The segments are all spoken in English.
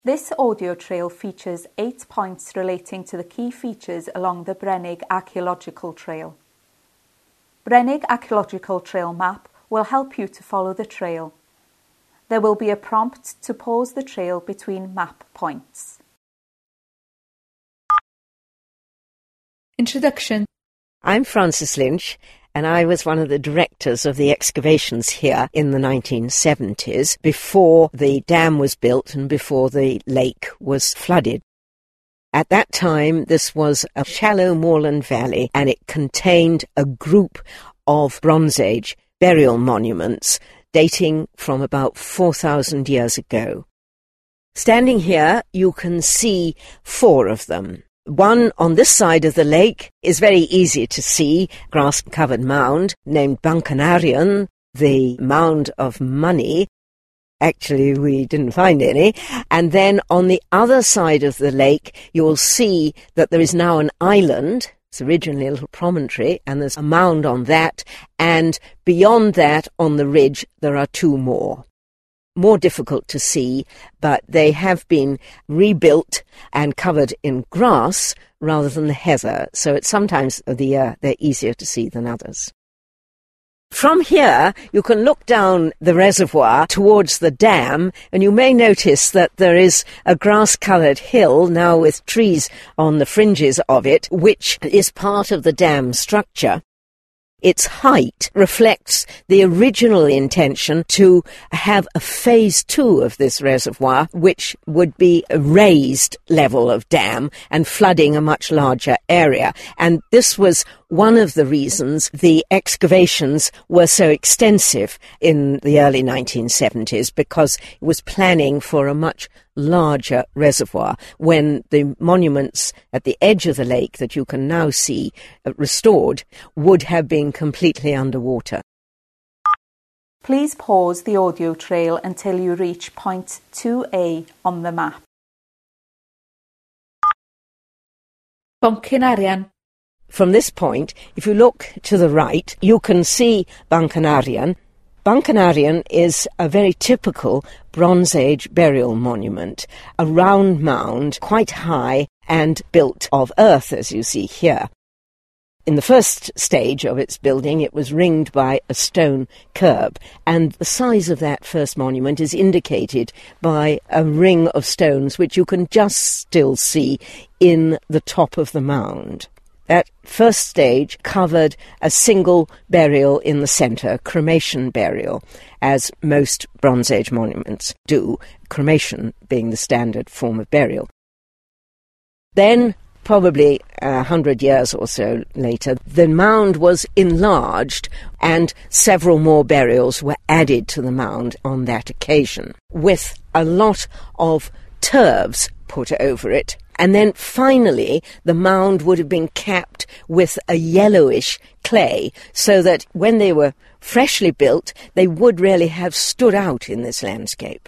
This audio trail features 8 points relating to the key features along the Brennig Archaeological Trail. Brennig Archaeological Trail map will help you to follow the trail. There will be a prompt to pause the trail between map points. Introduction. I'm Frances Lynch, and I was one of the directors of the excavations here in the 1970s, before the dam was built and before the lake was flooded. At that time, this was a shallow moorland valley, and it contained a group of Bronze Age burial monuments dating from about 4,000 years ago. Standing here, you can see 4 of them. One on this side of the lake is very easy to see, grass-covered mound named Bancanarion, the mound of money. Actually, we didn't find any. And then on the other side of the lake, you'll see that there is now an island. It's originally a little promontory, and there's a mound on that. And beyond that, on the ridge, there are 2 more. More difficult to see, but they have been rebuilt and covered in grass rather than the heather, so it's sometimes of the year they're easier to see than others. From here, you can look down the reservoir towards the dam, and you may notice that there is a grass-coloured hill, now with trees on the fringes of it, which is part of the dam structure. Its height reflects the original intention to have a phase 2 of this reservoir, which would be a raised level of dam and flooding a much larger area. And this was one of the reasons the excavations were so extensive in the early 1970s, because it was planning for a much larger reservoir when the monuments at the edge of the lake that you can now see restored would have been completely underwater. Please pause the audio trail until you reach point 2A on the map. Bancanarion. From this point, if you look to the right, you can see Bancanarion. Bancanarion is a very typical Bronze Age burial monument, a round mound, quite high and built of earth, as you see here. In the first stage of its building, it was ringed by a stone curb, and the size of that first monument is indicated by a ring of stones which you can just still see in the top of the mound. That first stage covered a single burial in the centre, cremation burial, as most Bronze Age monuments do, cremation being the standard form of burial. Then, probably 100 years or so later, the mound was enlarged and several more burials were added to the mound on that occasion, with a lot of turfs put over it. And then finally, the mound would have been capped with a yellowish clay, so that when they were freshly built, they would really have stood out in this landscape.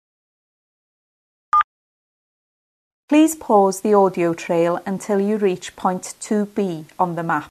Please pause the audio trail until you reach point 2B on the map.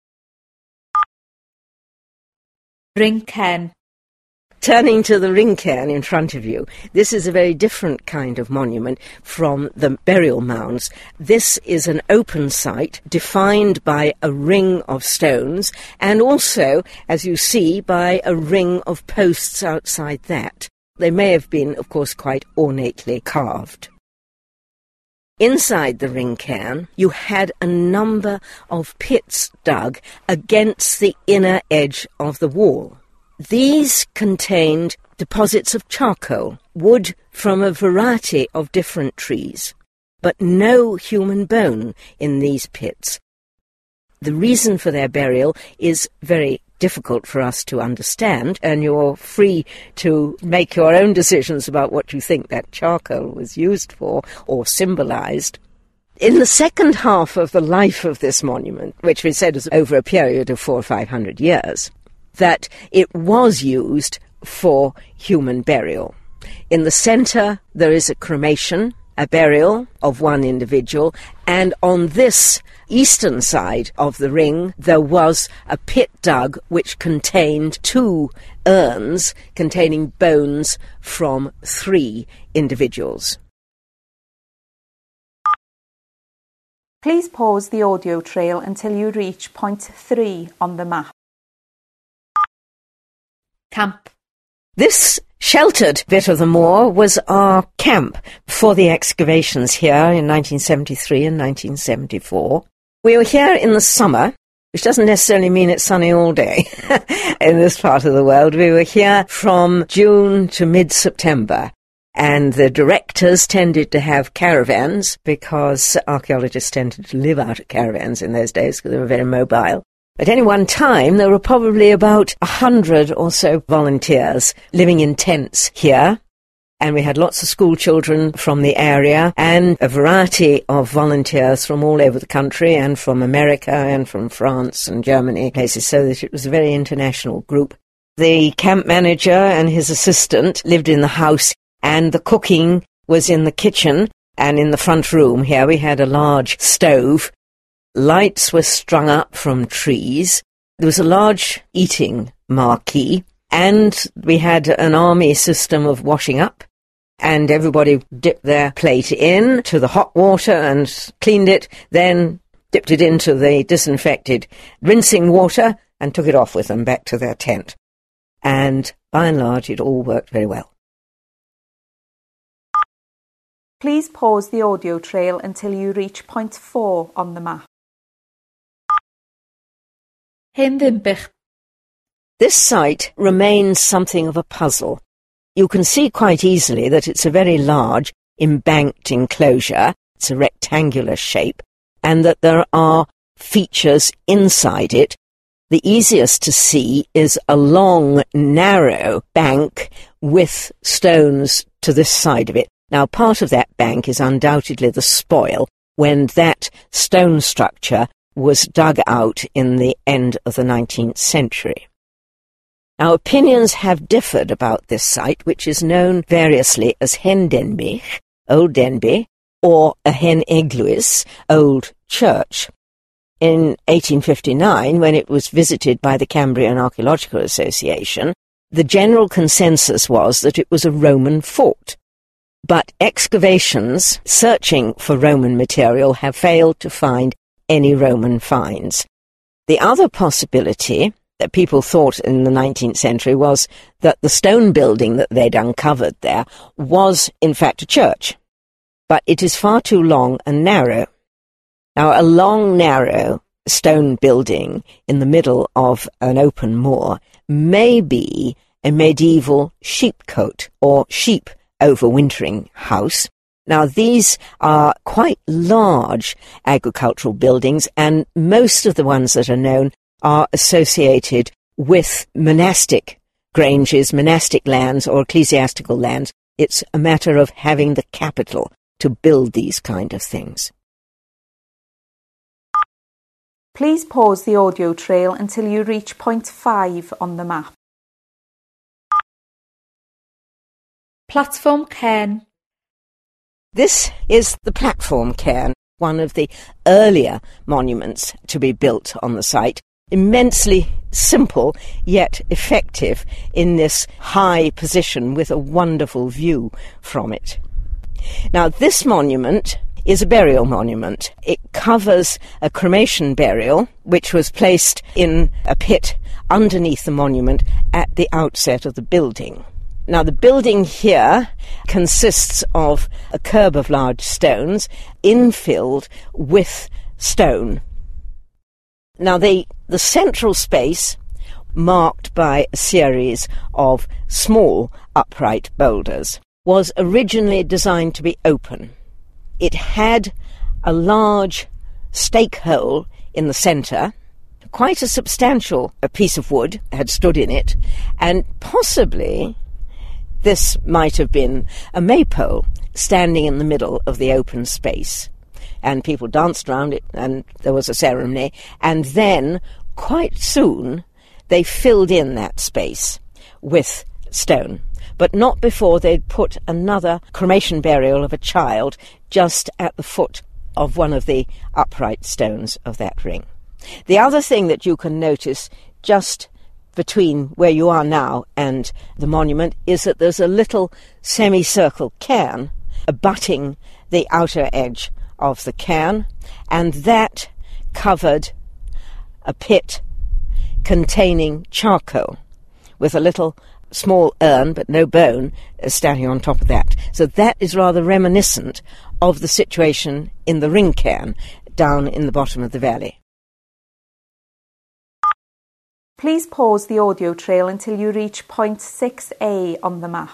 Ringcairn. Turning to the ringcairn in front of you, this is a very different kind of monument from the burial mounds. This is an open site defined by a ring of stones and also, as you see, by a ring of posts outside that. They may have been, of course, quite ornately carved. Inside the ringcairn, you had a number of pits dug against the inner edge of the wall. These contained deposits of charcoal, wood from a variety of different trees, but no human bone in these pits. The reason for their burial is very difficult for us to understand, and you're free to make your own decisions about what you think that charcoal was used for or symbolized. In the second half of the life of this monument, which we said is over a period of 400 or 500 years, that it was used for human burial. In the centre, there is a cremation, a burial of one individual, and on this eastern side of the ring, there was a pit dug which contained 2 urns containing bones from 3 individuals. Please pause the audio trail until you reach point 3 on the map. Camp. This sheltered bit of the moor was our camp for the excavations here in 1973 and 1974. We were here in the summer, which doesn't necessarily mean it's sunny all day in this part of the world. We were here from June to mid-September, and the directors tended to have caravans because archaeologists tended to live out of caravans in those days because they were very mobile. At any one time, there were probably about 100 or so volunteers living in tents here, and we had lots of school children from the area and a variety of volunteers from all over the country and from America and from France and Germany, places, so that it was a very international group. The camp manager and his assistant lived in the house, and the cooking was in the kitchen and in the front room. Here we had a large stove. Lights were strung up from trees. There was a large eating marquee, and we had an army system of washing up, and everybody dipped their plate in to the hot water and cleaned it, then dipped it into the disinfected rinsing water and took it off with them back to their tent. And by and large, it all worked very well. Please pause the audio trail until you reach point 4 on the map. Hen Dimbych. This site remains something of a puzzle. You can see quite easily that it's a very large, embanked enclosure. It's a rectangular shape, and that there are features inside it. The easiest to see is a long, narrow bank with stones to this side of it. Now, part of that bank is undoubtedly the spoil when that stone structure was dug out in the end of the 19th century. Now, opinions have differed about this site, which is known variously as Hen Denbych, Old Denby, or a Hen Eglwys, Old Church. In 1859, when it was visited by the Cambrian Archaeological Association, the general consensus was that it was a Roman fort. But excavations searching for Roman material have failed to find any Roman finds. The other possibility that people thought in the 19th century was that the stone building that they'd uncovered there was, in fact, a church. But it is far too long and narrow. Now, a long, narrow stone building in the middle of an open moor may be a medieval sheepcote or sheep overwintering house. Now, these are quite large agricultural buildings, and most of the ones that are known are associated with monastic granges, monastic lands, or ecclesiastical lands. It's a matter of having the capital to build these kind of things. Please pause the audio trail until you reach point 5 on the map. Platform cairn. This is the platform cairn, one of the earlier monuments to be built on the site. Immensely simple, yet effective in this high position with a wonderful view from it. Now, this monument is a burial monument. It covers a cremation burial, which was placed in a pit underneath the monument at the outset of the building. Now, the building here consists of a curb of large stones infilled with stone. Now, the central space, marked by a series of small upright boulders, was originally designed to be open. It had a large stake hole in the centre. Quite a substantial piece of wood had stood in it, and possibly this might have been a maypole standing in the middle of the open space. And people danced around it, and there was a ceremony, and then, quite soon, they filled in that space with stone, but not before they'd put another cremation burial of a child just at the foot of one of the upright stones of that ring. The other thing that you can notice just between where you are now and the monument is that there's a little semicircle cairn abutting the outer edge of the cairn, and that covered a pit containing charcoal with a little small urn, but no bone, standing on top of that. So that is rather reminiscent of the situation in the ring cairn down in the bottom of the valley. Please pause the audio trail until you reach point 6A on the map.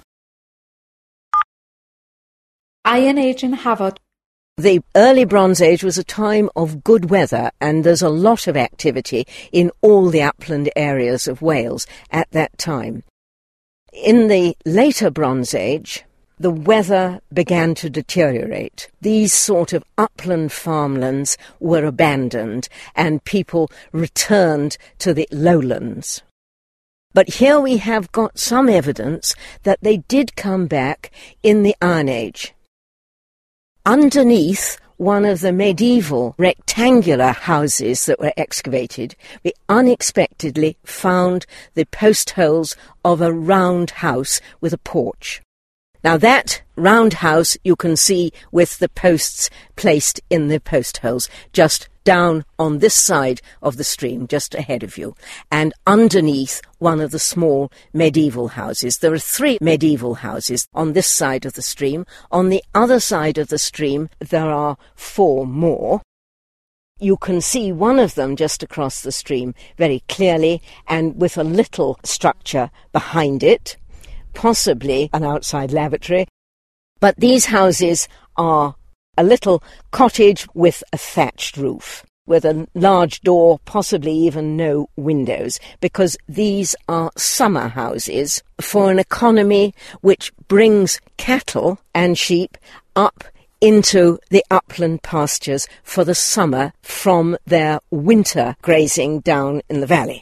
Iron Age in Hafod. The early Bronze Age was a time of good weather, and there's a lot of activity in all the upland areas of Wales at that time. In the later Bronze Age, the weather began to deteriorate. These sort of upland farmlands were abandoned and people returned to the lowlands. But here we have got some evidence that they did come back in the Iron Age. Underneath one of the medieval rectangular houses that were excavated, we unexpectedly found the post holes of a round house with a porch. Now that round house you can see with the posts placed in the post holes, just down on this side of the stream, just ahead of you, and underneath one of the small medieval houses. There are 3 medieval houses on this side of the stream. On the other side of the stream there are 4 more. You can see one of them just across the stream very clearly, and with a little structure behind it, possibly an outside lavatory. But these houses are a little cottage with a thatched roof, with a large door, possibly even no windows, because these are summer houses for an economy which brings cattle and sheep up into the upland pastures for the summer from their winter grazing down in the valley.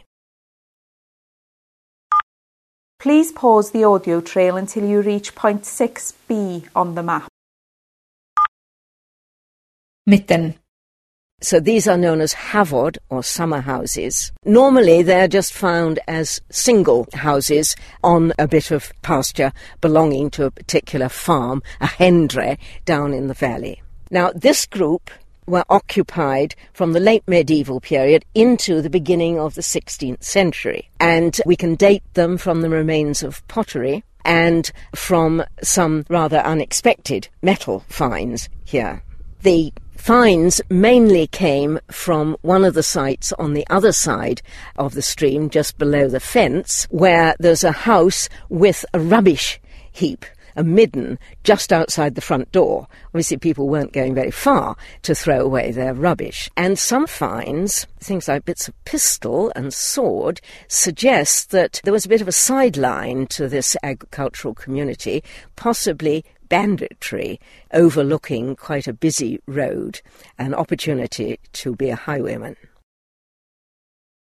Please pause the audio trail until you reach point 6B on the map. Mitten. So these are known as Hafod, or summer houses. Normally they're just found as single houses on a bit of pasture belonging to a particular farm, a hendre, down in the valley. Now this group were occupied from the late medieval period into the beginning of the 16th century. And we can date them from the remains of pottery and from some rather unexpected metal finds here. The finds mainly came from one of the sites on the other side of the stream, just below the fence, where there's a house with a rubbish heap, a midden, just outside the front door. Obviously people weren't going very far to throw away their rubbish. And some finds, things like bits of pistol and sword, suggest that there was a bit of a sideline to this agricultural community, possibly banditry, overlooking quite a busy road, an opportunity to be a highwayman.